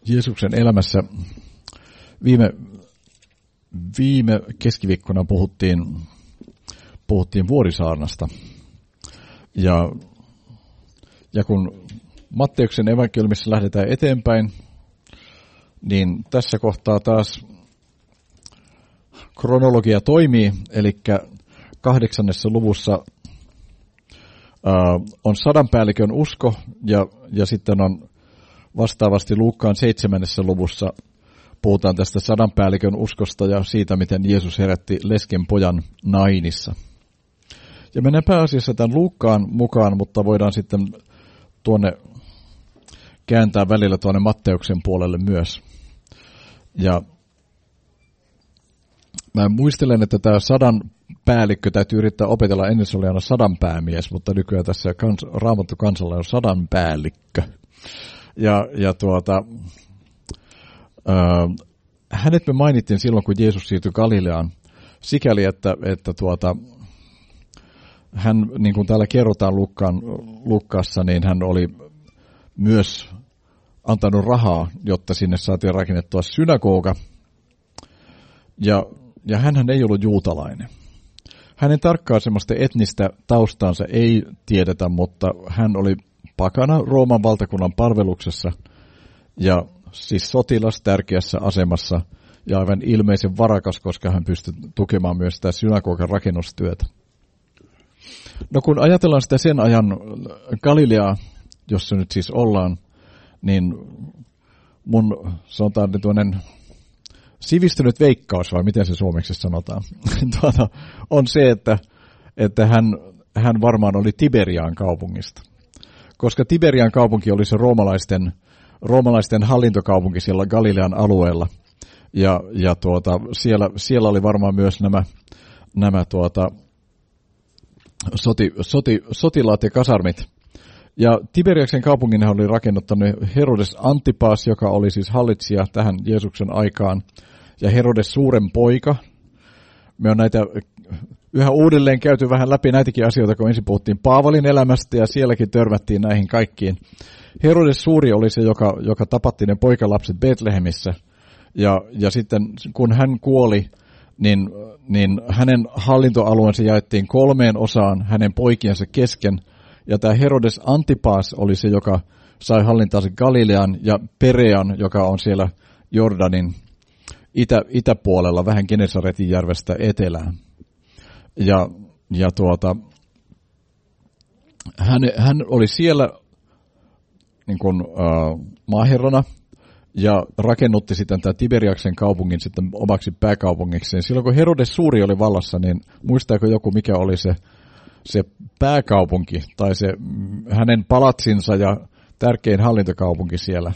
Jeesuksen elämässä viime keskiviikkona puhuttiin vuorisaarnasta. Ja kun Matteuksen evankeliumissa lähdetään eteenpäin, niin tässä kohtaa taas kronologia toimii, eli 8. luvussa on 100 päällikön usko, ja sitten on vastaavasti Luukkaan 7. luvussa puhutaan tästä 100 päällikön uskosta ja siitä, miten Jeesus herätti lesken pojan Nainissa. Ja mennään pääasiassa tämän Luukkaan mukaan, mutta voidaan sitten kääntää välillä tuonne Matteuksen puolelle myös. Ja mä muistelen, että tämä 100 päällikkö täytyy yrittää opetella. Ennen se oli aina 100 päämies, mutta nykyään tässä Raamattu kansalla on 100 päällikkö. Hänet me mainittiin silloin, kun Jeesus siirtyi Galileaan, sikäli, että hän, niin kuin täällä kerrotaan Luukkaassa, niin hän oli myös antanut rahaa, jotta sinne saatiin rakennettua synagoga. Ja hänhän ei ollut juutalainen. Hänen tarkkaa semmoista etnistä taustaansa ei tiedetä, mutta hän oli pakana Rooman valtakunnan palveluksessa ja siis sotilas tärkeässä asemassa ja aivan ilmeisen varakas, koska hän pystyi tukemaan myös sitä synagogan rakennustyötä. No kun ajatellaan sitä sen ajan Galileaa, jossa nyt siis ollaan, niin mun sanotaan tuollainen sivistynyt veikkaus, vai miten se suomeksi sanotaan, on se, että hän varmaan oli Tiberiaan kaupungista. Koska Tiberian kaupunki oli se roomalaisten hallintokaupunki siellä Galilean alueella. Ja siellä oli varmaan myös nämä sotilaat ja kasarmit. Ja Tiberiaksen kaupungin oli rakennuttanut Herodes Antipas, joka oli siis hallitsija tähän Jeesuksen aikaan. Ja Herodes suuren poika. Me on näitä yhä uudelleen käyty vähän läpi näitäkin asioita, kun ensin puhuttiin Paavalin elämästä ja sielläkin törmättiin näihin kaikkiin. Herodes suuri oli se, joka tapatti ne poikalapset Betlehemissä. Ja sitten kun hän kuoli, niin hänen hallintoalueensa jaettiin 3 osaan hänen poikiensa kesken. Ja tämä Herodes Antipas oli se, joka sai hallintaansa Galilean ja Perean, joka on siellä Jordanin itäpuolella, vähän Genesaretin järvestä etelään. Hän oli siellä niin kuin, maaherrana ja rakennutti sitten tämän Tiberiaksen kaupungin sitten omaksi pääkaupungikseen. Silloin kun Herodes suuri oli vallassa, niin muistaako joku, mikä oli se pääkaupunki tai se hänen palatsinsa ja tärkein hallintokaupunki siellä?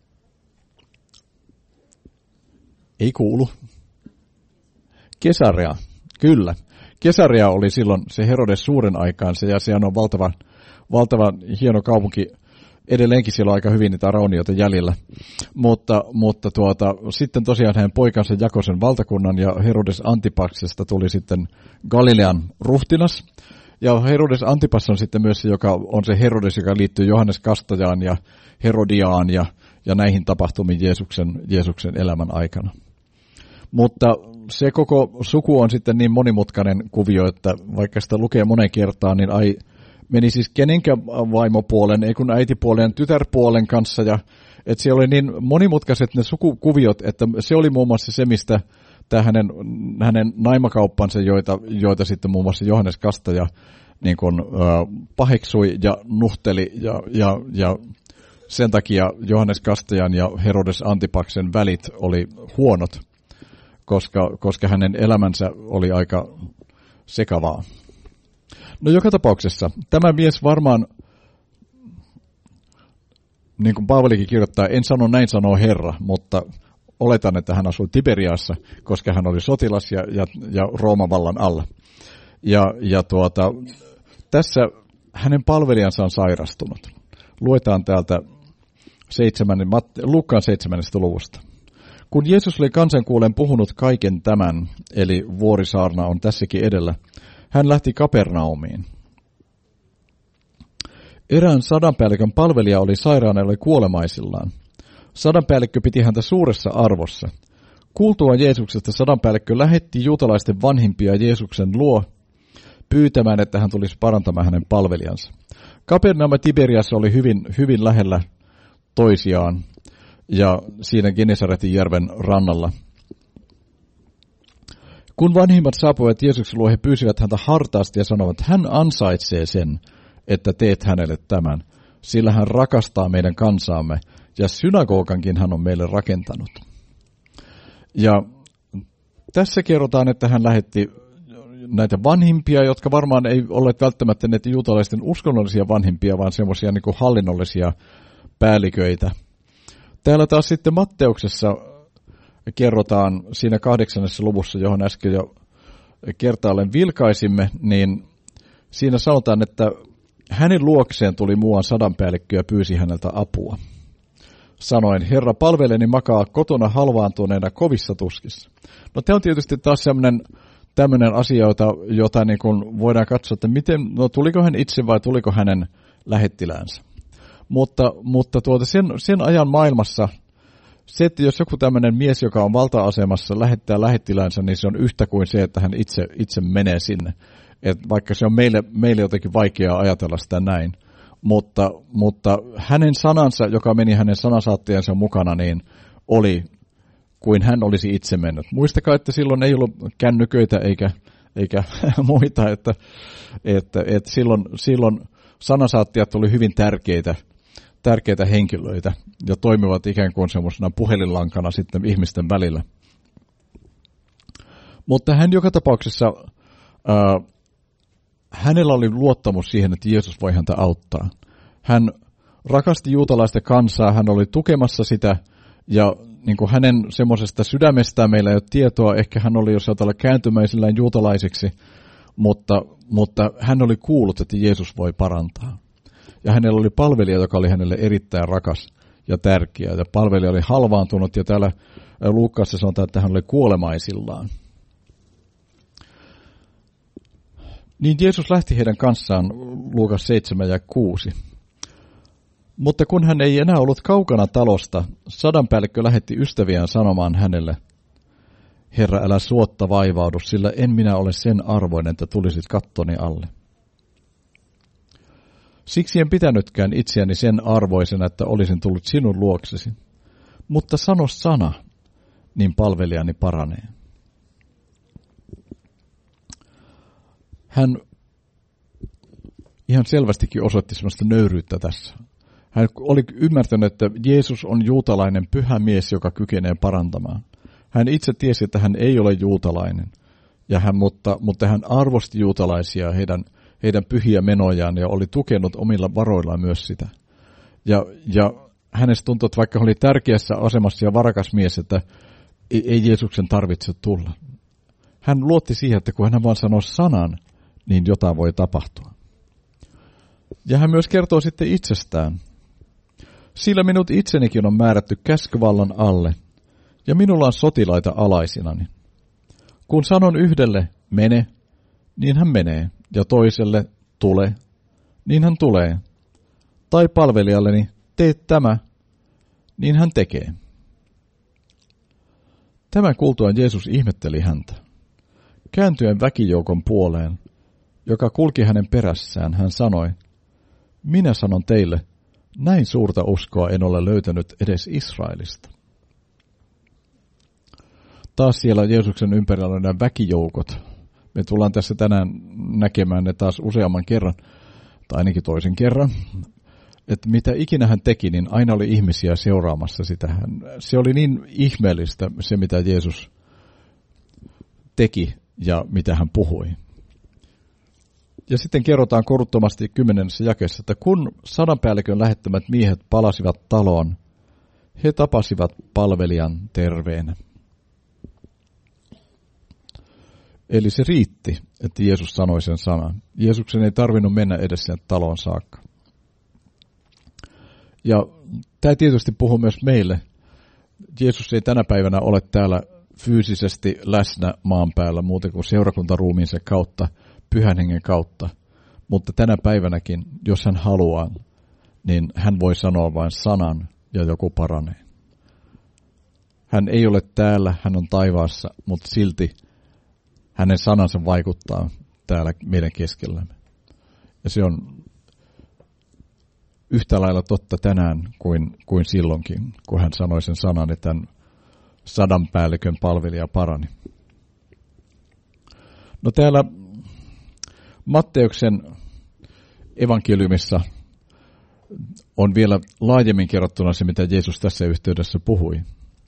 Ei kuulu. Kesarea, kyllä. Kesarea oli silloin se Herodes suuren aikaansa, ja sehän on valtava hieno kaupunki. Edelleenkin siellä on aika hyvin niitä raunioita jäljellä. Mutta sitten tosiaan hänen poikansa jakoi sen valtakunnan, ja Herodes Antipaksesta tuli sitten Galilean ruhtinas. Ja Herodes Antipas on sitten myös se, joka on se Herodes, joka liittyy Johannes Kastajaan ja Herodiaan ja näihin tapahtumiin Jeesuksen elämän aikana. Mutta se koko suku on sitten niin monimutkainen kuvio, että vaikka sitä lukee monen kertaan, niin meni siis kenenkään vaimopuolen, ei kun äitipuolen, tytärpuolen kanssa. Ja että siellä oli niin monimutkaiset ne sukukuviot, että se oli muun muassa se, mistä tämä hänen naimakauppansa, joita sitten muun muassa Johannes Kastaja niin kuin, paheksui ja nuhteli ja sen takia Johannes Kastajan ja Herodes Antipaksen välit oli huonot, koska hänen elämänsä oli aika sekavaa. No joka tapauksessa tämä mies varmaan, niin kuin Paavalikin kirjoittaa, en sano näin sanoo Herra, mutta oletan, että hän asui Tiberiassa, koska hän oli sotilas ja Rooman vallan alla. Tässä hänen palvelijansa on sairastunut. Luetaan täältä Luukkaan 7. luvusta. Kun Jeesus oli kansankuulen puhunut kaiken tämän, eli vuorisaarna on tässäkin edellä, hän lähti Kapernaumiin. Erään 100 päällikön palvelija oli sairaana ja oli kuolemaisillaan. Sadanpäällikkö piti häntä suuressa arvossa. Kuultuaan Jeesuksesta sadanpäällikkö lähetti juutalaisten vanhimpia Jeesuksen luo pyytämään, että hän tulisi parantamaan hänen palvelijansa. Kapernaum ja Tiberias oli hyvin, hyvin lähellä toisiaan ja siinä Genesaretin järven rannalla. Kun vanhimmat saapuivat Jeesuksen luo, he pyysivät häntä hartaasti ja sanoivat, hän ansaitsee sen, että teet hänelle tämän, sillä hän rakastaa meidän kansaamme ja synagogankin hän on meille rakentanut. Ja tässä kerrotaan, että hän lähetti näitä vanhimpia, jotka varmaan ei olleet välttämättä näitä juutalaisten uskonnollisia vanhimpia, vaan semmoisia niin kuin hallinnollisia päälliköitä. Täällä taas sitten Matteuksessa kerrotaan siinä 8. luvussa, johon äsken jo kertaalleen vilkaisimme, niin siinä sanotaan, että hänen luokseen tuli muuan sadanpäällikkö ja pyysi häneltä apua. Sanoin, Herra, palveleni makaa kotona halvaantuneena kovissa tuskissa. No tämä on tietysti taas tämmöinen asia, jota niin kuin voidaan katsoa, että tuliko hän itse vai tuliko hänen lähettiläänsä. Mutta sen ajan maailmassa se, että jos joku tämmöinen mies, joka on valta-asemassa, lähettää lähettiläänsä, niin se on yhtä kuin se, että hän itse menee sinne. Et vaikka se on meille jotenkin vaikeaa ajatella sitä näin. Mutta hänen sanansa, joka meni hänen sanansaattajansa mukana, niin oli kuin hän olisi itse mennyt. Muistakaa, että silloin ei ollut kännyköitä eikä muita, että silloin sanansaattajat oli hyvin tärkeitä henkilöitä ja toimivat ikään kuin semmoisena puhelinlankana sitten ihmisten välillä. Mutta hän joka tapauksessa, hänellä oli luottamus siihen, että Jeesus voi häntä auttaa. Hän rakasti juutalaista kansaa, hän oli tukemassa sitä ja niin kuin hänen semmoisesta sydämestään meillä ei ole tietoa, ehkä hän oli jos ajatella kääntymäisillään juutalaisiksi, mutta hän oli kuullut, että Jeesus voi parantaa. Ja hänellä oli palvelija, joka oli hänelle erittäin rakas ja tärkeä. Ja palvelija oli halvaantunut ja täällä Luukkaassa sanotaan, että hän oli kuolemaisillaan. Niin Jeesus lähti heidän kanssaan Luukas 7 ja 6. Mutta kun hän ei enää ollut kaukana talosta, sadanpäällikkö lähetti ystäviään sanomaan hänelle, Herra, älä suotta vaivaudu, sillä en minä ole sen arvoinen, että tulisit kattoni alle. Siksi en pitänytkään itseäni sen arvoisena, että olisin tullut sinun luoksesi. Mutta sano sana, niin palvelijani paranee. Hän ihan selvästikin osoitti sellaista nöyryyttä tässä. Hän oli ymmärtänyt, että Jeesus on juutalainen pyhä mies, joka kykenee parantamaan. Hän itse tiesi, että hän ei ole juutalainen, mutta hän arvosti juutalaisia heidän pyhiä menojaan ja oli tukenut omilla varoillaan myös sitä. Ja hänestä tuntui, että vaikka hän oli tärkeässä asemassa ja varakas mies, että ei Jeesuksen tarvitse tulla. Hän luotti siihen, että kun hän vaan sanoo sanan, niin jotain voi tapahtua. Ja hän myös kertoo sitten itsestään. Sillä minut itsenikin on määrätty käskyvallan alle, ja minulla on sotilaita alaisinani. Kun sanon yhdelle, mene, niin hän menee, ja toiselle, tule, niin hän tulee. Tai palvelijalleni, tee tämä, niin hän tekee. Tämän kuultuaan Jeesus ihmetteli häntä. Kääntyen väkijoukon puoleen, joka kulki hänen perässään, hän sanoi, minä sanon teille, näin suurta uskoa en ole löytänyt edes Israelista. Taas siellä Jeesuksen ympärillä on nämä väkijoukot. Me tullaan tässä tänään näkemään ne taas useamman kerran, tai ainakin toisen kerran. Että mitä ikinä hän teki, niin aina oli ihmisiä seuraamassa sitä. Se oli niin ihmeellistä se, mitä Jeesus teki ja mitä hän puhui. Ja sitten kerrotaan koruttomasti 10. jakeessa, että kun sadanpäällikön lähettämät miehet palasivat taloon, he tapasivat palvelijan terveenä. Eli se riitti, että Jeesus sanoi sen sanan. Jeesuksen ei tarvinnut mennä edes sinne taloon saakka. Ja tämä tietysti puhuu myös meille. Jeesus ei tänä päivänä ole täällä fyysisesti läsnä maan päällä muuten kuin seurakuntaruumiinsa kautta, Pyhän Hengen kautta. Mutta tänä päivänäkin, jos hän haluaa, niin hän voi sanoa vain sanan ja joku paranee. Hän ei ole täällä, hän on taivaassa, mutta silti hänen sanansa vaikuttaa täällä meidän keskellämme. Ja se on yhtä lailla totta tänään kuin silloinkin, kun hän sanoi sen sanan, että hän 100 päällikön palvelija parani. No täällä Matteuksen evankeliumissa on vielä laajemmin kerrottuna se, mitä Jeesus tässä yhteydessä puhui.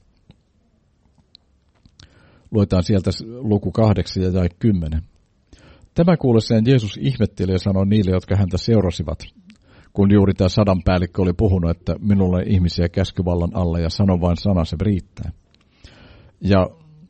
Luetaan sieltä luku 8 ja jae 10. Tämä kuullessaan Jeesus ihmetteli ja sanoi niille, jotka häntä seurasivat, kun juuri tämä 100 päällikkö oli puhunut, että minulla on ihmisiä käskyvallan alla ja sano vain sana, se riittää. Ja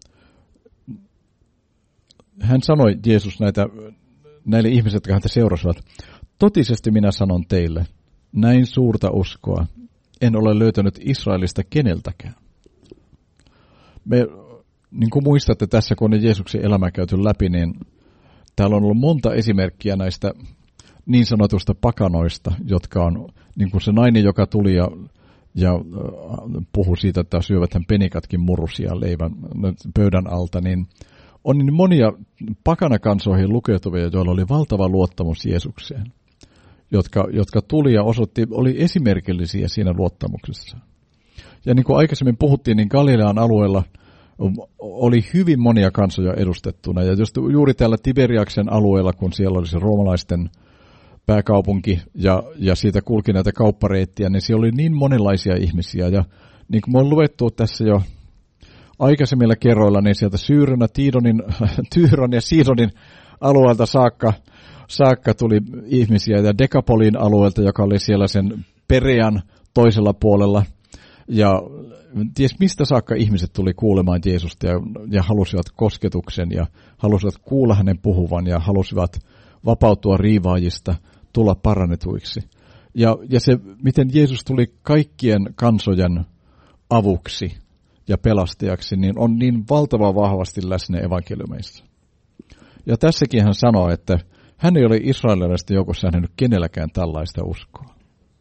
hän sanoi, Jeesus, näille ihmisille, jotka häntä seurasivat, totisesti minä sanon teille, näin suurta uskoa en ole löytänyt Israelista keneltäkään. Me, niin kuin muistatte tässä, kun on Jeesuksen elämä käyty läpi, niin täällä on ollut monta esimerkkiä näistä niin sanotusta pakanoista, jotka on niin kuin se nainen, joka tuli ja puhui siitä, että syövät hän penikatkin murusia leivän pöydän alta, niin on niin monia pakanakansoihin lukeutuvia, joilla oli valtava luottamus Jeesukseen, jotka tuli ja oli esimerkillisiä siinä luottamuksessa. Ja niin kuin aikaisemmin puhuttiin, niin Galilean alueella oli hyvin monia kansoja edustettuna. Ja just juuri täällä Tiberiaksen alueella, kun siellä oli se roomalaisten pääkaupunki ja siitä kulki näitä kauppareittiä, niin siellä oli niin monenlaisia ihmisiä. Ja niin kuin me on luettu tässä jo aikaisemmilla kerroilla, niin sieltä Tyyron ja Siidonin alueelta saakka tuli ihmisiä, ja Dekapolin alueelta, joka oli siellä sen Perean toisella puolella. Ja ties mistä saakka ihmiset tuli kuulemaan Jeesusta ja halusivat kosketuksen ja halusivat kuulla hänen puhuvan ja halusivat vapautua riivaajista, tulla parannetuiksi. Ja se, miten Jeesus tuli kaikkien kansojen avuksi ja pelastajaksi, niin on niin valtavan vahvasti läsnä evankeliumeissa. Ja tässäkin hän sanoo, että hän ei ole israelilaisten joukossa nähnyt kenelläkään tällaista uskoa.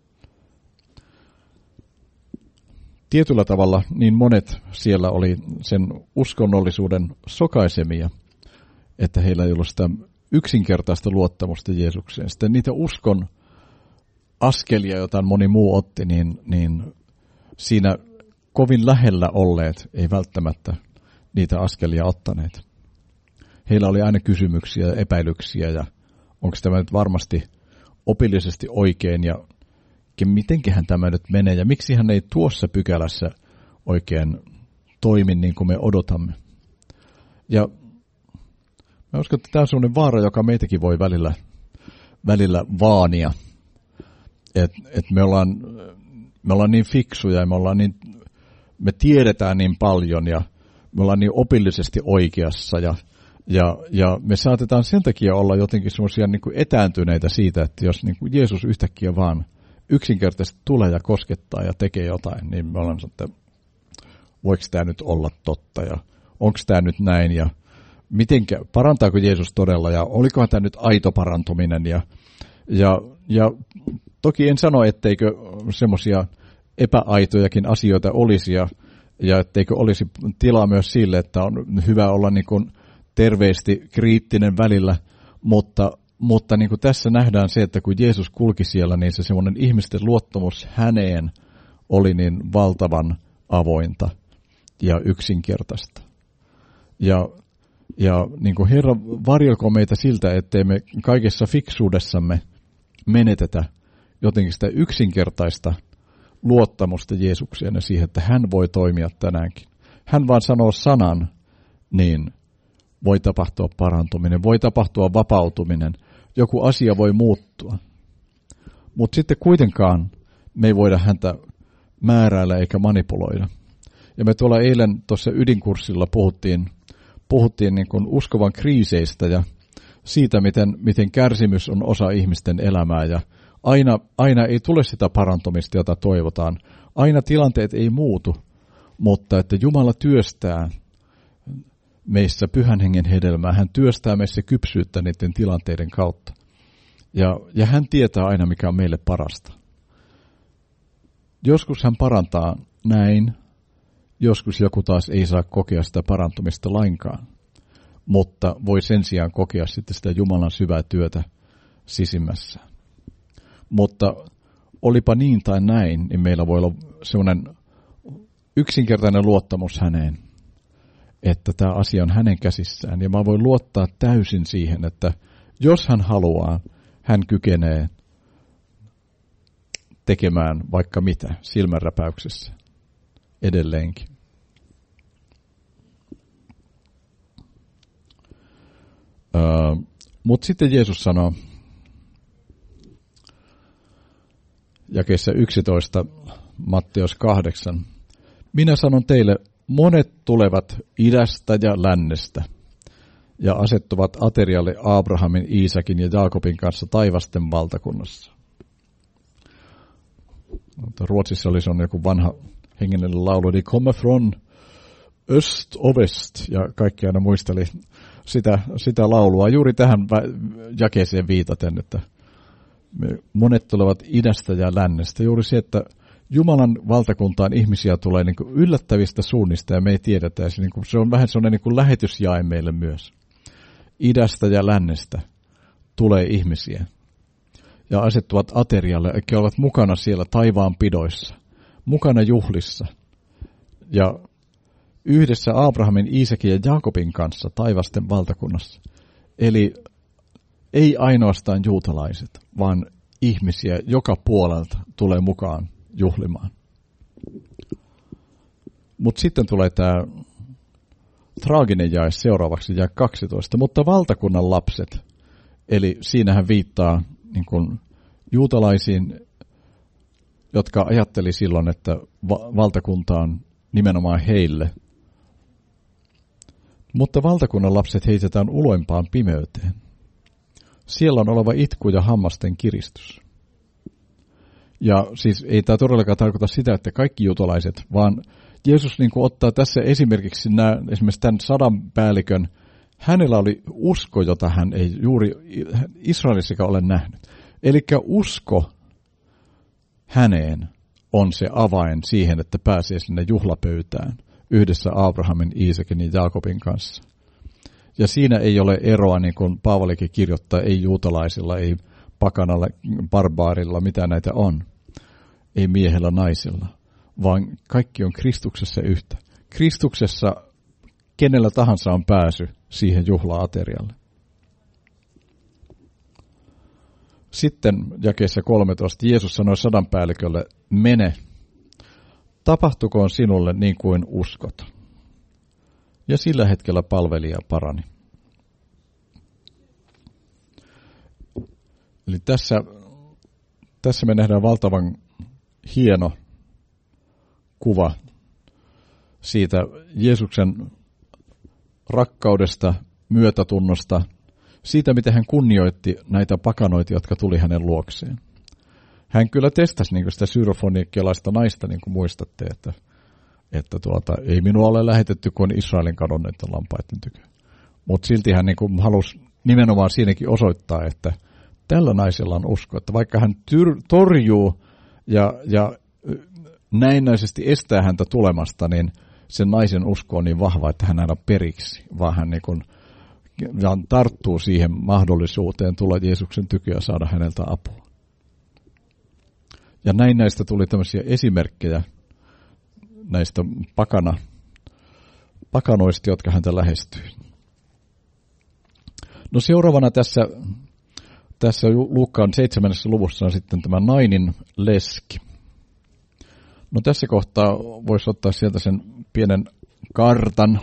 Tietyllä tavalla niin monet siellä oli sen uskonnollisuuden sokaisemia, että heillä ei ollut sitä yksinkertaista luottamusta Jeesukseen. Sitten niitä uskon askelia, joita moni muu otti, niin siinä kovin lähellä olleet ei välttämättä niitä askelia ottaneet. Heillä oli aina kysymyksiä ja epäilyksiä, ja onko tämä nyt varmasti opillisesti oikein, ja mitenköhän tämä nyt menee, ja miksi hän ei tuossa pykälässä oikein toimi niin kuin me odotamme. Ja mä uskon, että tämä on sellainen vaara, joka meitäkin voi välillä vaania. Et me ollaan niin fiksuja, ja me tiedetään niin paljon, ja me ollaan niin opillisesti oikeassa, ja me saatetaan sen takia olla jotenkin semmoisia niin kuin etääntyneitä siitä, että jos niin kuin Jeesus yhtäkkiä vaan yksinkertaisesti tulee ja koskettaa ja tekee jotain, niin me ollaan että voiko tämä nyt olla totta ja onko tämä nyt näin ja parantaako Jeesus todella ja olikohan tämä nyt aito parantuminen ja toki en sano, etteikö semmoisia epäaitojakin asioita olisi ja etteikö olisi tilaa myös sille, että on hyvä olla niin kuin terveesti kriittinen välillä, mutta niin kuin tässä nähdään se, että kun Jeesus kulki siellä, niin se semmoinen ihmisten luottamus häneen oli niin valtavan avointa ja yksinkertaista. Ja niin kuin Herra varjelkoon meitä siltä, ettei me kaikessa fiksuudessamme menetetä jotenkin sitä yksinkertaista luottamusta Jeesukseen ja siihen, että hän voi toimia tänäänkin. Hän vaan sanoo sanan, niin voi tapahtua parantuminen, voi tapahtua vapautuminen, joku asia voi muuttua. Mutta sitten kuitenkaan me ei voida häntä määräillä eikä manipuloida. Ja me tuolla eilen tuossa ydinkurssilla puhuttiin niin kuin uskovan kriiseistä ja siitä, miten kärsimys on osa ihmisten elämää ja aina ei tule sitä parantumista, jota toivotaan. Aina tilanteet ei muutu, mutta että Jumala työstää meissä pyhän hengen hedelmää. Hän työstää meissä kypsyyttä niiden tilanteiden kautta. Ja hän tietää aina, mikä on meille parasta. Joskus hän parantaa näin, joskus joku taas ei saa kokea sitä parantumista lainkaan, mutta voi sen sijaan kokea sitten sitä Jumalan syvää työtä sisimmässä. Mutta olipa niin tai näin, niin meillä voi olla sellainen yksinkertainen luottamus häneen, että tämä asia on hänen käsissään. Ja mä voin luottaa täysin siihen, että jos hän haluaa, hän kykenee tekemään vaikka mitä silmänräpäyksessä edelleenkin. Mutta sitten Jeesus sanoo jakeessa 11, Matteus 8, minä sanon teille, monet tulevat idästä ja lännestä ja asettuvat aterialle Abrahamin, Iisakin ja Jaakobin kanssa taivasten valtakunnassa. Ruotsissa oli se on joku vanha hengellinen laulu, Die komme från öst och west, ja kaikki aina muisteli sitä laulua juuri tähän jakeeseen viitaten, että monet tulevat idästä ja lännestä. Juuri se, että Jumalan valtakuntaan ihmisiä tulee niin kuin yllättävistä suunnista ja me ei tiedetä. Se on vähän sellainen niin kuin lähetysjae meille myös. Idästä ja lännestä tulee ihmisiä ja asettuvat aterialle, eli ovat mukana siellä taivaan pidoissa, mukana juhlissa ja yhdessä Abrahamin, Iisakin ja Jaakobin kanssa taivasten valtakunnassa. Eli ei ainoastaan juutalaiset, vaan ihmisiä joka puolelta tulee mukaan juhlimaan. Mutta sitten tulee tämä traaginen jae seuraavaksi, jae 12. Mutta valtakunnan lapset, eli siinähän viittaa niin kuin juutalaisiin, jotka ajatteli silloin, että valtakunta on nimenomaan heille. Mutta valtakunnan lapset heitetään uloimpaan pimeyteen. Siellä on oleva itku ja hammasten kiristys. Ja siis ei tämä todellakaan tarkoita sitä, että kaikki juutalaiset, vaan Jeesus niin kuin ottaa tässä esimerkiksi esimerkiksi tämän 100 päällikön, hänellä oli usko, jota hän ei juuri Israelissakaan ole nähnyt. Eli usko häneen on se avain siihen, että pääsee sinne juhlapöytään yhdessä Abrahamin, Iisakin ja Jaakobin kanssa. Ja siinä ei ole eroa, niin kuin Paavalikin kirjoittaa, ei juutalaisilla, ei pakanalla, barbaarilla, mitä näitä on. Ei miehellä, naisilla, vaan kaikki on Kristuksessa yhtä. Kristuksessa kenellä tahansa on pääsy siihen juhla-aterialle. Sitten jakeessa 13 Jeesus sanoi 100 päällikölle, mene, tapahtukoon sinulle niin kuin uskot. Ja sillä hetkellä palvelija parani. Eli tässä me nähdään valtavan hieno kuva siitä Jeesuksen rakkaudesta, myötätunnosta, siitä miten hän kunnioitti näitä pakanoita, jotka tuli hänen luokseen. Hän kyllä testasi niin sitä syrofonikialaista naista, niin kuin muistatte, että ei minua ole lähetetty kuin Israelin kadonneiden lampaiden tykö. Mutta silti hän niin halusi nimenomaan siinäkin osoittaa, että tällä naisella on usko, että vaikka hän torjuu ja näennäisesti estää häntä tulemasta, niin sen naisen usko on niin vahva, että hän aina periksi, vaan hän niin tarttuu siihen mahdollisuuteen tulla Jeesuksen tykö ja saada häneltä apua. Ja näistä tuli tämmöisiä esimerkkejä näistä pakanoista, jotka häntä lähestyi. No seuraavana tässä Luukkaan 7. luvussa on sitten tämä nainen leski. No tässä kohtaa voisi ottaa sieltä sen pienen kartan.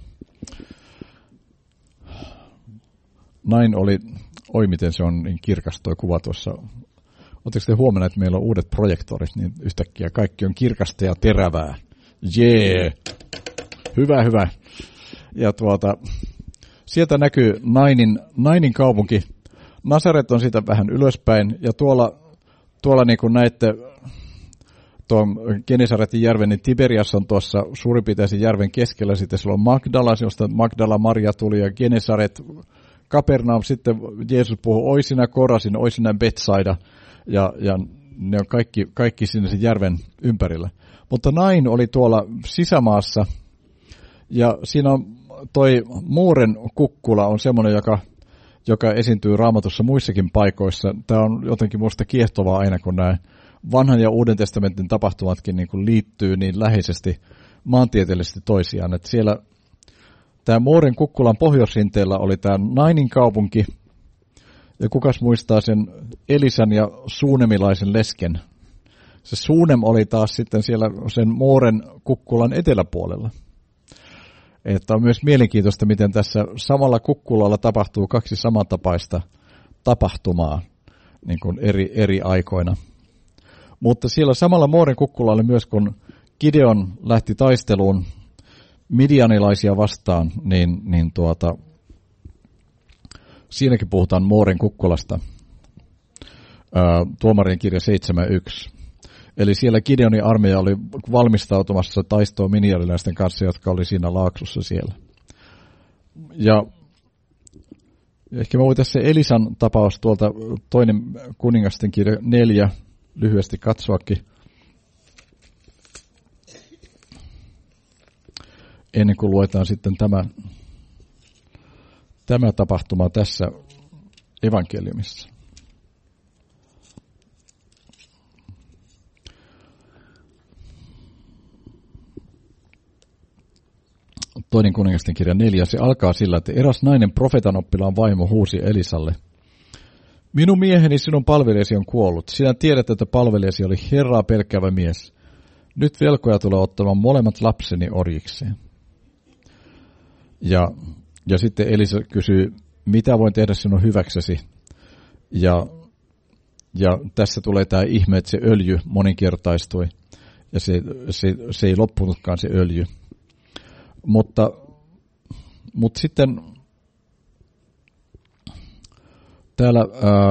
Nain oli, miten se on niin kirkas tuo kuva tuossa. Oletteko te huomannut, että meillä on uudet projektorit, niin yhtäkkiä kaikki on kirkasta ja terävää. Jee! Hyvä. Ja sieltä näkyy Nainin kaupunki. Nasaret on siitä vähän ylöspäin, ja tuolla niin kuin näette tuon Genesaretin järven, niin Tiberias on tuossa suurin piirtein sen järven keskellä. Sitten siellä on Magdala, josta Magdala Maria tuli, ja Genesaret, Kapernaum, sitten Jeesus puhui, oi sinä Korasin, oi sinä Betsaida, ja ne on kaikki sinne sen järven ympärillä. Mutta Nain oli tuolla sisämaassa, ja siinä on toi Mooren kukkula on semmoinen, joka esiintyy Raamatussa muissakin paikoissa. Tämä on jotenkin minusta kiehtovaa aina, kun nämä vanhan ja uuden testamentin tapahtumatkin niin kuin liittyy niin läheisesti maantieteellisesti toisiaan. Että siellä tämä Mooren kukkulan pohjoisrinteellä oli tämä Nainin kaupunki, ja kukas muistaa sen Elisan ja suunemilaisen lesken. Se Suunem oli taas sitten siellä sen Mooren kukkulan eteläpuolella. Että on myös mielenkiintoista, miten tässä samalla kukkulalla tapahtuu kaksi samantapaista tapahtumaa niin kuin eri aikoina. Mutta siellä samalla Mooren kukkulalla myös, kun Gideon lähti taisteluun midianilaisia vastaan, niin siinäkin puhutaan Mooren kukkulasta. Tuomarien kirja 7.1. Eli siellä Gideonin armeija oli valmistautumassa taistoon midianilaisten kanssa, jotka oli siinä laaksossa siellä. Ja ehkä mä voin tässä Elisan tapaus tuolta toinen kuningasten kirja 4 lyhyesti katsoakin. Ennen kuin luetaan sitten tämä tapahtuma tässä evankeliumissa. Toinen kuningasten kirja 4, se alkaa sillä, että eräs nainen profeetan oppilaan vaimo huusi Elisalle. Minun mieheni, sinun palvelijasi on kuollut. Sinä tiedät, että palvelijasi oli Herraa pelkäävä mies. Nyt velkoja tulee ottamaan molemmat lapseni orjikseen. Ja sitten Elisa kysyy, mitä voin tehdä sinun hyväksesi? Ja tässä tulee tämä ihme, että se öljy moninkertaistui. Ja se ei loppunutkaan se öljy. Mutta sitten täällä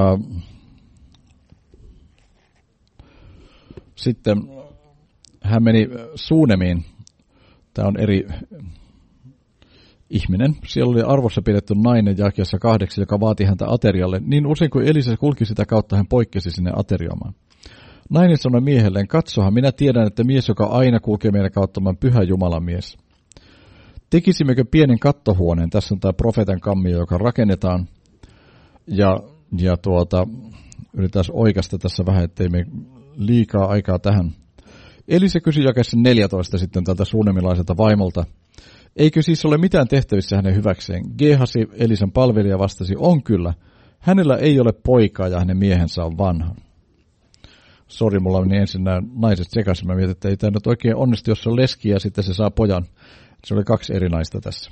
sitten hän meni Suunemiin. Tämä on eri ihminen. Siellä oli arvossa pidetty nainen jakeessa 8, joka vaati häntä aterialle. Niin usein kuin Elisa kulki sitä kautta, hän poikkesi sinne aterioimaan. Nainen sanoi miehelleen, katsohan, minä tiedän, että mies, joka aina kulkee meidän kautta, on pyhä Jumalan mies. Tekisimmekö pienen kattohuoneen? Tässä on tämä profeetan kammio, joka rakennetaan. Ja yritetään oikaista tässä vähän, ettei me liikaa aikaa tähän. Elisa kysyi jakeessa 14 sitten tältä suunemilaiselta vaimolta. Eikö siis ole mitään tehtävissä hänen hyväkseen? Gehasi, Elisan palvelija, vastasi, on kyllä. Hänellä ei ole poikaa ja hänen miehensä on vanha. Sori, mulla meni ensin nämä naiset sekaisin. Mä mietin, että ei tämä nyt oikein onnistu, jos se on leski ja sitten se saa pojan. Se oli 2 eri naista tässä.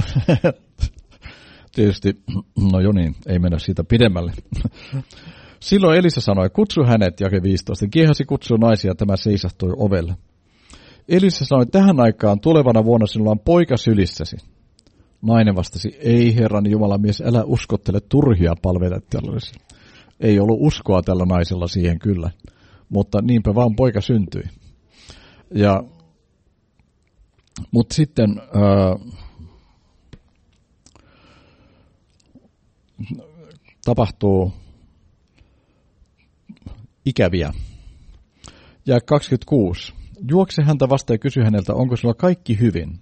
Tietysti, no jo niin, ei mennä siitä pidemmälle. Silloin Elisa sanoi, kutsu hänet, jake 15. Gehasi kutsui naisia, tämä seisahtui ovelle. Elisa sanoi, tähän aikaan tulevana vuonna sinulla on poika sylissäsi. Nainen vastasi, ei herrani Jumalan mies, älä uskottele turhia palvelijallesi. Ei ollut uskoa tällä naisella siihen kyllä, mutta niinpä vaan poika syntyi. Mutta sitten tapahtuu ikäviä. Ja 26. Juokse häntä vastaan ja kysy häneltä, onko sinulla kaikki hyvin?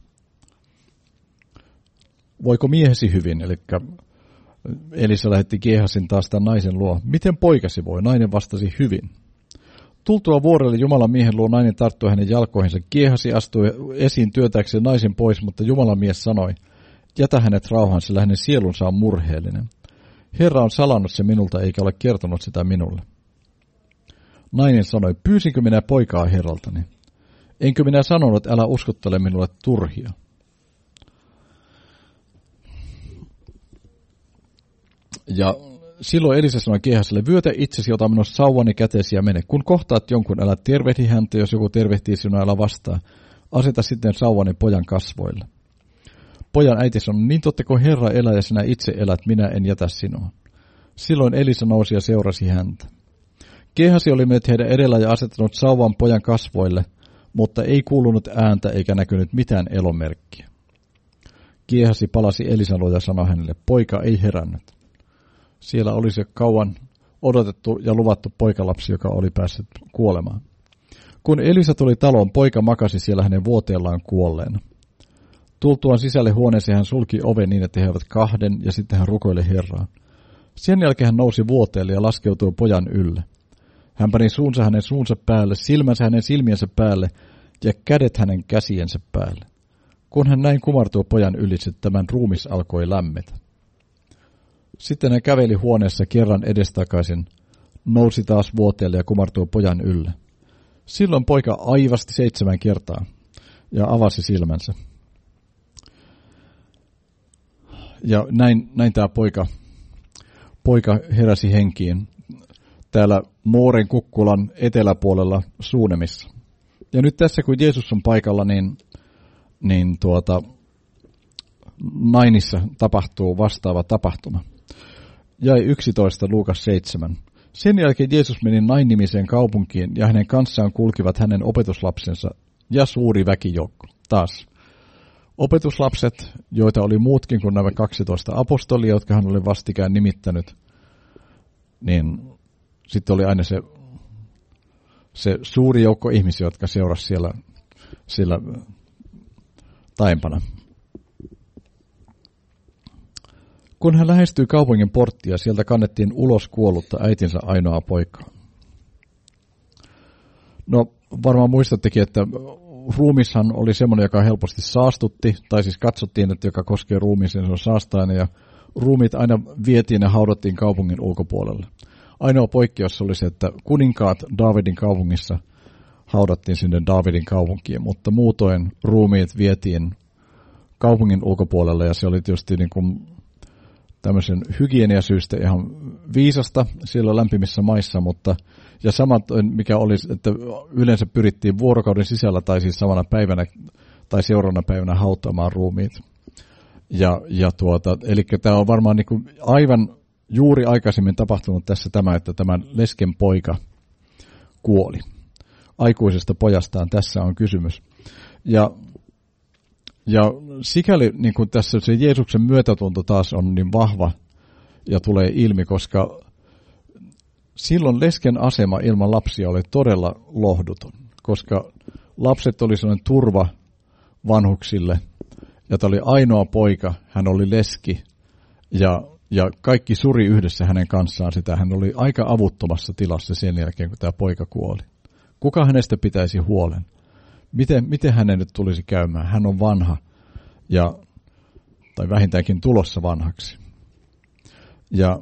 Voiko miehesi hyvin? Eli Elisa lähetti Gehasin taas tämän naisen luo. Miten poikasi voi? Nainen vastasi hyvin. Tultua vuorelle Jumalan miehen luo nainen tarttui hänen jalkoihinsa. Gehasi astui esiin työtäkseen naisen pois, mutta Jumalan mies sanoi, jätä hänet rauhaan, sillä hänen sielunsa on murheellinen. Herra on salannut se minulta eikä ole kertonut sitä minulle. Nainen sanoi, pyysinkö minä poikaa herraltani? Enkö minä sanonut, älä uskottele minulle turhia? Ja silloin Elisa sanoi Gehasille, vyötä itsesi, ota minun sauvani käteesi ja mene. Kun kohtaat jonkun, älä tervehdi häntä, jos joku tervehtii sinua, älä vastaa. Aseta sitten sauvani pojan kasvoille. Pojan äiti sanoi, niin totteko Herra elää ja sinä itse elät, minä en jätä sinua. Silloin Elisa nousi ja seurasi häntä. Gehasi oli mennyt heidän edellä ja asettanut sauvan pojan kasvoille, mutta ei kuulunut ääntä eikä näkynyt mitään elomerkkiä. Gehasi palasi Elisan luo ja sanoi hänelle, poika ei herännyt. Siellä oli se kauan odotettu ja luvattu poikalapsi, joka oli päässyt kuolemaan. Kun Elisa tuli taloon, poika makasi siellä hänen vuoteellaan kuolleena. Tultuaan sisälle huoneeseen hän sulki oven niin, että he olivat kahden, ja sitten hän rukoili Herraa. Sen jälkeen hän nousi vuoteelle ja laskeutui pojan ylle. Hän pani suunsa hänen suunsa päälle, silmänsä hänen silmiensä päälle ja kädet hänen käsiensä päälle. Kun hän näin kumartui pojan ylitse, tämän ruumis alkoi lämmetä. Sitten hän käveli huoneessa kerran edestakaisin, nousi taas vuoteelle ja kumartui pojan ylle. Silloin poika aivasti 7 kertaa ja avasi silmänsä. Ja näin tämä poika heräsi henkiin täällä Mooren kukkulan eteläpuolella Suunemissa. Ja nyt tässä, kun Jeesus on paikalla, niin Nainissa tapahtuu vastaava tapahtuma. Jäi 11, Luukas 7. Sen jälkeen Jeesus meni Nain-nimiseen kaupunkiin, ja hänen kanssaan kulkivat hänen opetuslapsensa ja suuri väkijoukko. Taas opetuslapset, joita oli muutkin kuin nämä 12 apostolia, jotka hän oli vastikään nimittänyt, niin sitten oli aina se suuri joukko ihmisiä, jotka seurasi siellä taimpana. Kun hän lähestyi kaupungin porttia, sieltä kannettiin ulos kuollutta äitinsä ainoa poikaa. No, varmaan muistattekin, että ruumishan oli semmoinen, joka helposti saastutti, tai siis katsottiin, että joka koskee ruumiiseen, se on saastainen, ja ruumiit aina vietiin ja haudattiin kaupungin ulkopuolelle. Ainoa poikkeus oli se, että kuninkaat Daavidin kaupungissa haudattiin sinne Daavidin kaupunkiin, mutta muutoin ruumiit vietiin kaupungin ulkopuolelle, ja se oli tietysti niin kuin tämmöisen hygieniasyystä ihan viisasta siellä lämpimissä maissa, mutta ja sama, mikä oli, että yleensä pyrittiin vuorokauden sisällä tai siis samana päivänä tai seuraavana päivänä hautaamaan ruumiit. Eli tämä on varmaan niin kuin aivan juuri aikaisemmin tapahtunut tässä tämä, että tämän lesken poika kuoli. Aikuisesta pojastaan tässä on kysymys. Ja sikäli niin kuin tässä se Jeesuksen myötätunto taas on niin vahva ja tulee ilmi, koska silloin lesken asema ilman lapsia oli todella lohduton, koska lapset oli sellainen turva vanhuksille, ja tämä oli ainoa poika, hän oli leski, ja kaikki suri yhdessä hänen kanssaan sitä. Hän oli aika avuttomassa tilassa sen jälkeen, kun tämä poika kuoli. Kuka hänestä pitäisi huolen? Miten hänen nyt tulisi käymään? Hän on vanha, tai vähintäänkin tulossa vanhaksi. Ja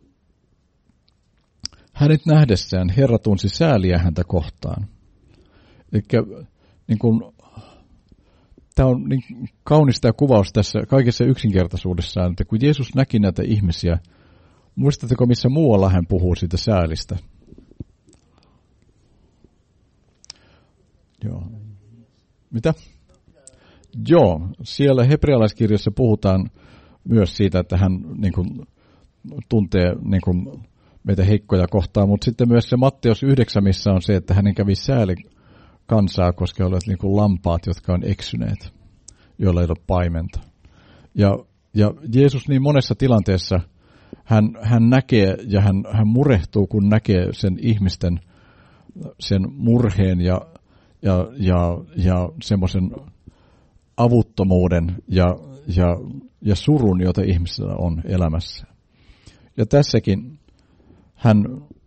hänet nähdessään Herra tunsi sääliä häntä kohtaan. Eli niin kun, tämä on niin kaunis tämä kuvaus tässä kaikessa yksinkertaisuudessaan, että kun Jeesus näki näitä ihmisiä, muistatteko missä muualla hän puhuu siitä säälistä? Joo. Mitä? Joo, siellä hebrealaiskirjassa puhutaan myös siitä, että hän niin kuin, tuntee niin kuin, meitä heikkoja kohtaan, mutta sitten myös se Matteus 9, missä on se, että hänen kävi sääli kansaa, koska olet niin kuin lampaat, jotka on eksyneet, joilla ei ole paimenta. Ja Jeesus niin monessa tilanteessa hän näkee ja hän murehtuu, kun näkee sen ihmisten sen murheen ja semmoisen avuttomuuden ja surun, jota ihmisellä on elämässä. Ja tässäkin hän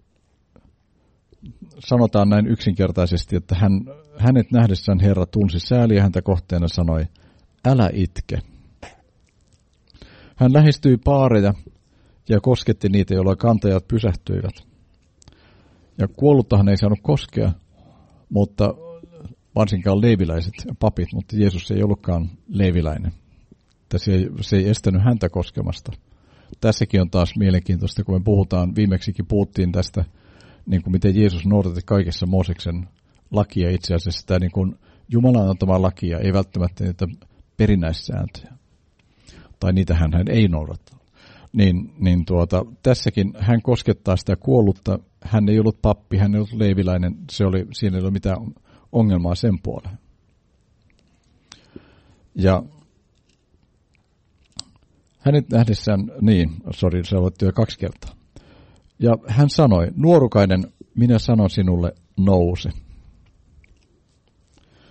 sanotaan näin yksinkertaisesti, että hänet nähdessään Herra tunsi sääliä häntä kohteen ja sanoi, älä itke. Hän lähestyi paareja ja kosketti niitä, joilla kantajat pysähtyivät. Ja kuolluttahan ei saanut koskea, mutta varsinkaan leeviläiset ja papit, mutta Jeesus ei ollutkaan leeviläinen. Se ei estänyt häntä koskemasta. Tässäkin on taas mielenkiintoista, kun me viimeksikin puhuttiin tästä, niin kuin miten Jeesus noudatti kaikessa Mooseksen lakia itse asiassa, sitä niin kuin Jumalan antamaa lakia, ei välttämättä niitä perinnäissääntöjä. Tai niitä hän ei noudattanut. Tässäkin hän koskettaa sitä kuollutta, hän ei ollut pappi, hän ei ollut leeviläinen, siinä ei ollut mitään ongelmaa sen puoleen. Ja hänet nähdessään, se on jo 2 kertaa. Ja hän sanoi, nuorukainen, minä sanon sinulle, nouse.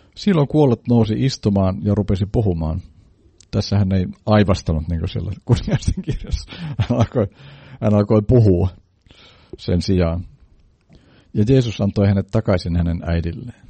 Silloin kuollut nousi istumaan ja rupesi puhumaan. Tässä hän ei aivastanut niin kuin siellä kuningasten kirjassa. Hän alkoi puhua sen sijaan. Ja Jeesus antoi hänet takaisin hänen äidilleen.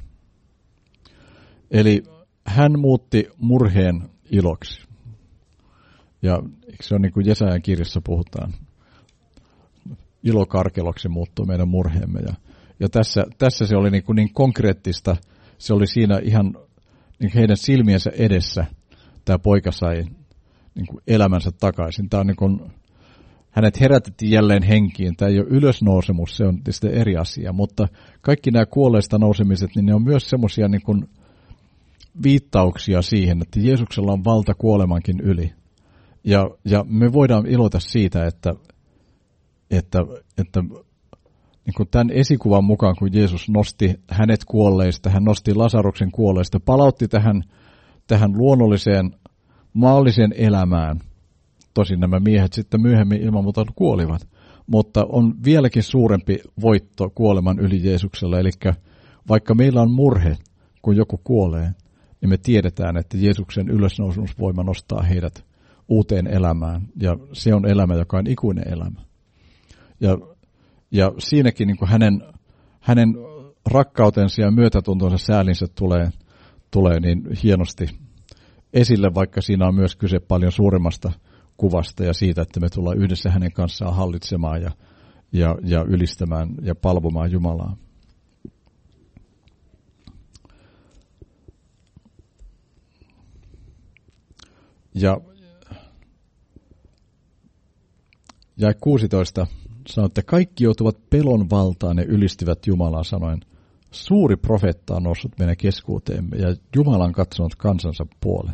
Eli hän muutti murheen iloksi. Ja se on niin kuin Jesajan kirjassa puhutaan. Ilokarkeloksi muuttuu meidän murheemme. Ja tässä se oli niin konkreettista. Se oli siinä ihan niin heidän silmiensä edessä. Tämä poika sai niin kuin elämänsä takaisin. Tämä on niin kuin, hänet herätettiin jälleen henkiin. Tämä ei ole ylösnousemus, se on tietysti eri asia. Mutta kaikki nämä kuolleista nousemiset, niin ne on myös semmoisia niin kuin viittauksia siihen, että Jeesuksella on valta kuolemankin yli. Ja me voidaan iloita siitä, että niin kuin tämän esikuvan mukaan, kun Jeesus nosti hänet kuolleista, hän nosti Lasaruksen kuolleista, palautti tähän luonnolliseen maalliseen elämään. Tosin nämä miehet sitten myöhemmin ilman muuta kuolivat, mutta on vieläkin suurempi voitto kuoleman yli Jeesuksella. Eli vaikka meillä on murhe, kun joku kuolee, niin me tiedetään, että Jeesuksen ylösnousemusvoima nostaa heidät uuteen elämään. Ja se on elämä, joka on ikuinen elämä. Ja siinäkin niin kuin hänen rakkautensa ja myötätuntonsa säälinsä tulee niin hienosti esille, vaikka siinä on myös kyse paljon suuremmasta kuvasta ja siitä, että me tullaan yhdessä hänen kanssaan hallitsemaan ja ylistämään ja palvomaan Jumalaa. Ja 16 sanoo, että kaikki joutuvat pelon valtaan ja ylistivät Jumalaa sanoen, suuri profeetta on noussut meidän keskuuteemme ja Jumala on katsonut kansansa puoleen.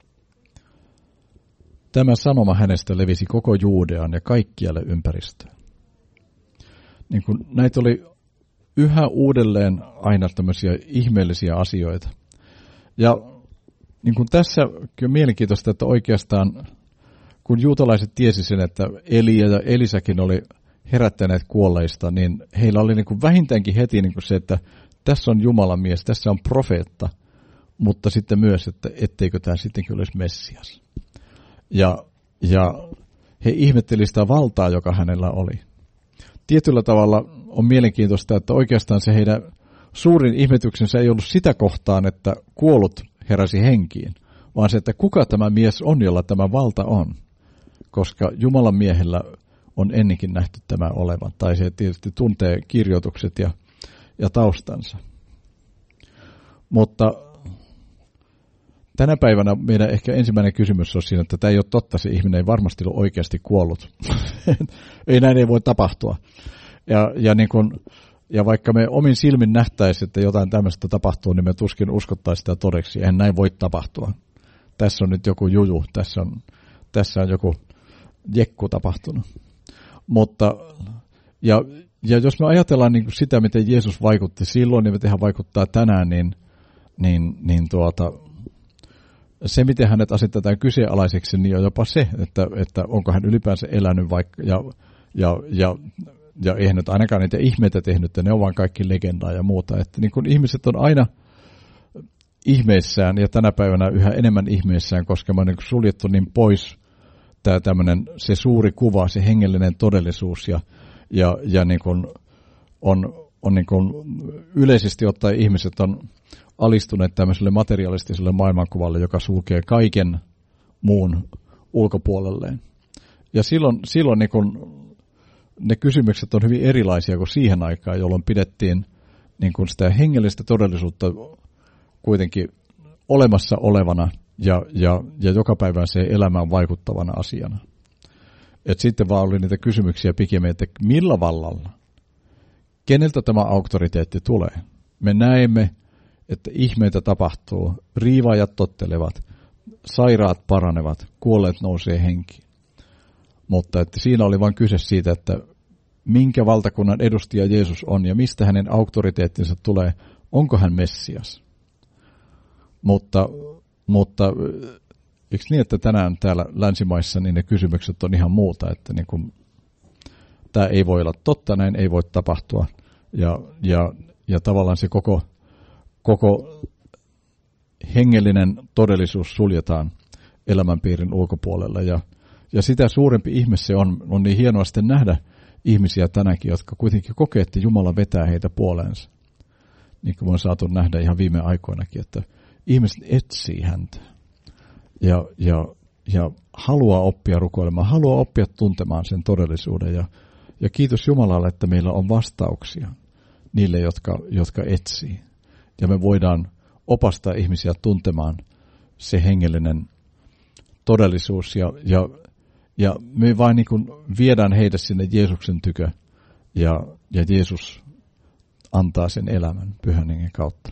Tämä sanoma hänestä levisi koko Juudeaan ja kaikkialle ympäristöön. Niin kun näitä oli yhä uudelleen aina tämmöisiä ihmeellisiä asioita. Ja niin kun tässä on mielenkiintoista, että oikeastaan kun juutalaiset tiesi sen, että Elia ja Elisäkin oli herättäneet kuolleista, niin heillä oli niin kuin vähintäänkin heti niin kuin se, että tässä on Jumalan mies, tässä on profeetta, mutta sitten myös, että etteikö tämä sittenkin olisi Messias. Ja he ihmettelivät sitä valtaa, joka hänellä oli. Tietyllä tavalla on mielenkiintoista, että oikeastaan se heidän suurin ihmetyksensä ei ollut sitä kohtaan, että kuollut heräsi henkiin, vaan se, että kuka tämä mies on, jolla tämä valta on. Koska Jumalan miehellä on ennenkin nähty tämä olevan, tai se tietysti tuntee kirjoitukset ja taustansa. Mutta tänä päivänä meidän ehkä ensimmäinen kysymys on siinä, että tämä ei ole totta, se ihminen ei varmasti ole oikeasti kuollut. Näin ei voi tapahtua. Ja vaikka me omin silmin nähtäisiin, että jotain tämmöistä tapahtuu, niin me tuskin uskottaisiin sitä todeksi. Eihän näin voi tapahtua. Tässä on nyt joku juju, tässä on joku jekku tapahtunut. Mutta, ja jos me ajatellaan niin kuin sitä, miten Jeesus vaikutti silloin, niin miten hän vaikuttaa tänään, niin se, miten hänet asetetaan kyseenalaiseksi, niin on jopa se, että onko hän ylipäänsä elänyt vaikka, ja eihän nyt ainakaan niitä ihmeitä tehnyt, että ne on vaan kaikki legendaa ja muuta. Että niin kun ihmiset on aina ihmeissään ja tänä päivänä yhä enemmän ihmeissään, koska me on niin suljettu niin pois se suuri kuva, se hengellinen todellisuus ja niin kuin on niin kuin yleisesti ottaen ihmiset on alistuneet tämmöiselle materialistiselle maailmankuvalle, joka sulkee kaiken muun ulkopuolelleen. Ja silloin niin kuin ne kysymykset on hyvin erilaisia kuin siihen aikaan, jolloin pidettiin niin kuin sitä hengellistä todellisuutta kuitenkin olemassa olevana ja joka päivän se elämään vaikuttavana asiana. Et sitten vaan oli niitä kysymyksiä pikemmin, että millä vallalla, keneltä tämä auktoriteetti tulee. Me näemme, että ihmeitä tapahtuu, riivaajat tottelevat, sairaat paranevat, kuolleet nousee henkiin. Mutta että siinä oli vain kyse siitä, että minkä valtakunnan edustaja Jeesus on ja mistä hänen auktoriteettinsa tulee, onko hän Messias. Mutta eikö niin, että tänään täällä länsimaissa niin ne kysymykset on ihan muuta, että niin kuin, tämä ei voi olla totta, näin ei voi tapahtua. Ja tavallaan se koko hengellinen todellisuus suljetaan elämänpiirin ulkopuolella. Ja sitä suurempi ihme se on niin hienoa sitten nähdä ihmisiä tänäkin, jotka kuitenkin kokee, että Jumala vetää heitä puoleensa. Niin kuin on saatu nähdä ihan viime aikoinakin, että ihmiset etsii häntä ja haluaa oppia rukoilemaan, haluaa oppia tuntemaan sen todellisuuden. Ja kiitos Jumalalle, että meillä on vastauksia niille, jotka etsii. Ja me voidaan opastaa ihmisiä tuntemaan se hengellinen todellisuus. Ja me vain niin kuin viedään heidät sinne Jeesuksen tykö. Ja Jeesus antaa sen elämän Pyhän Hengen kautta.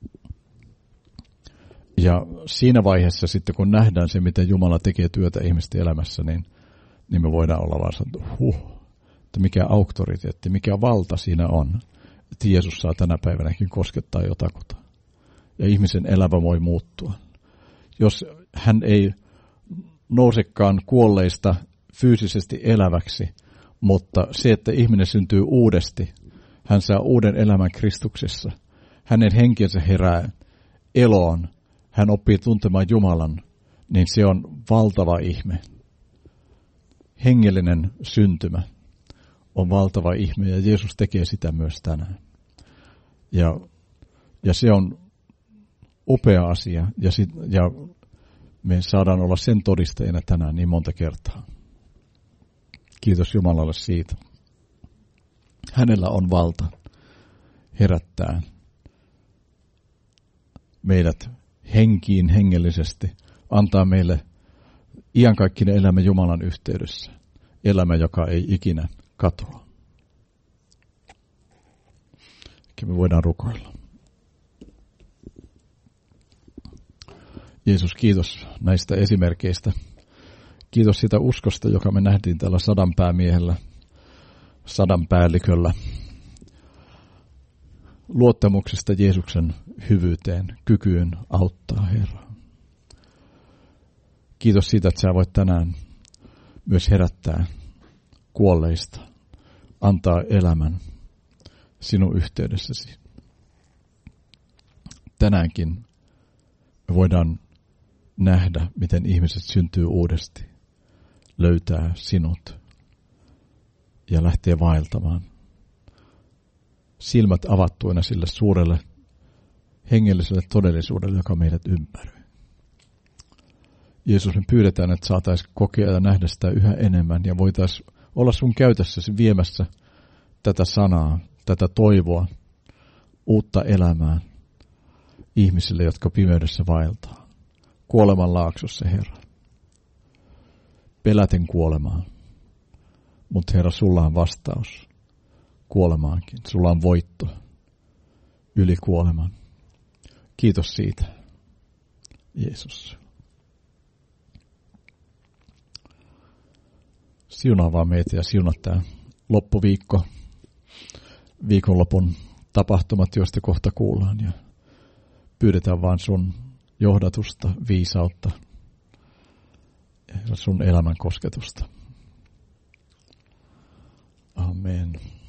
Ja siinä vaiheessa sitten, kun nähdään se, miten Jumala tekee työtä ihmisten elämässä, niin me voidaan olla vaan sanoa, että mikä auktoriteetti, mikä valta siinä on, että Jeesus saa tänä päivänäkin koskettaa jotakuta. Ja ihmisen elämä voi muuttua. Jos hän ei nousekaan kuolleista fyysisesti eläväksi, mutta se, että ihminen syntyy uudesti, hän saa uuden elämän Kristuksessa, hänen henkensä herää eloon, hän oppii tuntemaan Jumalan, niin se on valtava ihme. Hengellinen syntymä on valtava ihme ja Jeesus tekee sitä myös tänään. Ja se on upea asia ja me saadaan olla sen todisteena tänään niin monta kertaa. Kiitos Jumalalle siitä. Hänellä on valta herättää meidät henkiin hengellisesti, antaa meille iankaikkinen elämä Jumalan yhteydessä, elämä, joka ei ikinä katoa. Ja me voidaan rukoilla. Jeesus, kiitos näistä esimerkkeistä. Kiitos sitä uskosta, joka me nähtiin tällä 100 päämiehellä, 100 päälliköllä. Luottamuksesta Jeesuksen hyvyyteen, kykyyn auttaa, Herra. Kiitos siitä, että sä voit tänään myös herättää kuolleista, antaa elämän sinun yhteydessäsi. Tänäänkin me voidaan nähdä, miten ihmiset syntyy uudesti, löytää sinut ja lähtee vaeltamaan. Silmät avattuina sille suurelle hengelliselle todellisuudelle, joka meidät ympäröi. Jeesus, me pyydetään, että saataisiin kokea ja nähdä sitä yhä enemmän ja voitaisiin olla sun käytössäsi viemässä tätä sanaa, tätä toivoa, uutta elämää ihmisille, jotka pimeydessä vaeltaa. Kuoleman laaksossa, Herra. Peläten kuolemaan. Mutta Herra, sulla on vastaus kuolemaankin. Sulla on voitto yli kuoleman. Kiitos siitä, Jeesus. Siunaa vaan meitä ja siunaa tämä loppuviikko, viikonlopun tapahtumat, joista kohta kuullaan. Ja pyydetään vaan sun johdatusta, viisautta ja sun elämän kosketusta. Amen.